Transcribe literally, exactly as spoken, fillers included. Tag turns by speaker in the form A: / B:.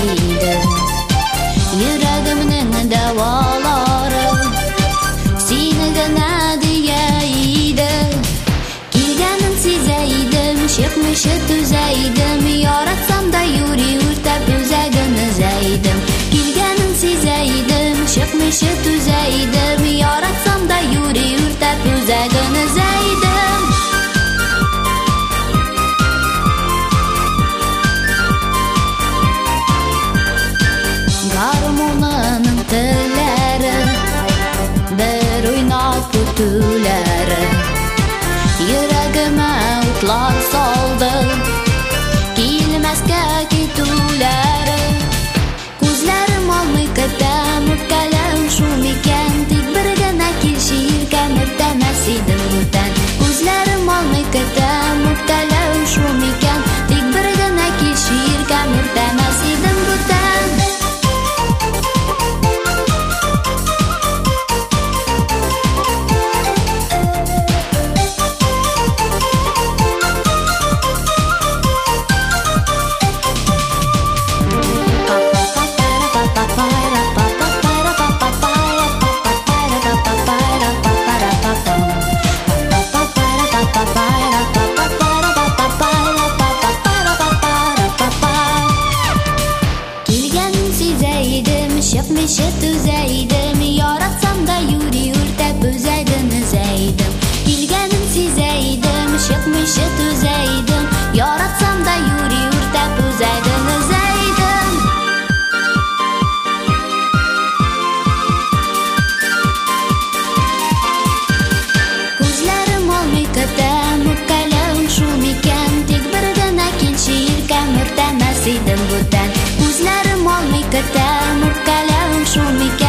A: edi. Yuragimning davolari senigina deyaydi. Kelganin sezaydim, shiq-mishi tuzaydim, yoratsamda yuri urtab o'zagini zaydim. Kelganin sezaydim, shiq-mishi tuzaydim, yoratsamda yuri urtab o'zagini zaydim. Garmoning tillari bir o'ynab kutulari, yuragima o'tlar soldi, kelmasga ketulari. Ko'zlarim olmay qatam o'pkalam shumikan, tek birgina kelshi yelkam o'rtamas edim o'tan. Ko'zlarim olmay qatam o'pkalam shumikan, tek birgina kelshi yelkam o'rtamas edim o'tan. Shiq-mishi tuzaydim, yoratsamda yuri urtab o'zagini zaydim. Kelganin sezaydim, shiq-mishi tuzaydim, yoratsamda yuri urtab o'zagini zaydim. Ko'zlarim olmay qatam o'pkalam shumikan, tek birgina kelshi yelkam o'rtamas edim o'tan. Ko'zlarim olmay qatam o'pkalam shumikan.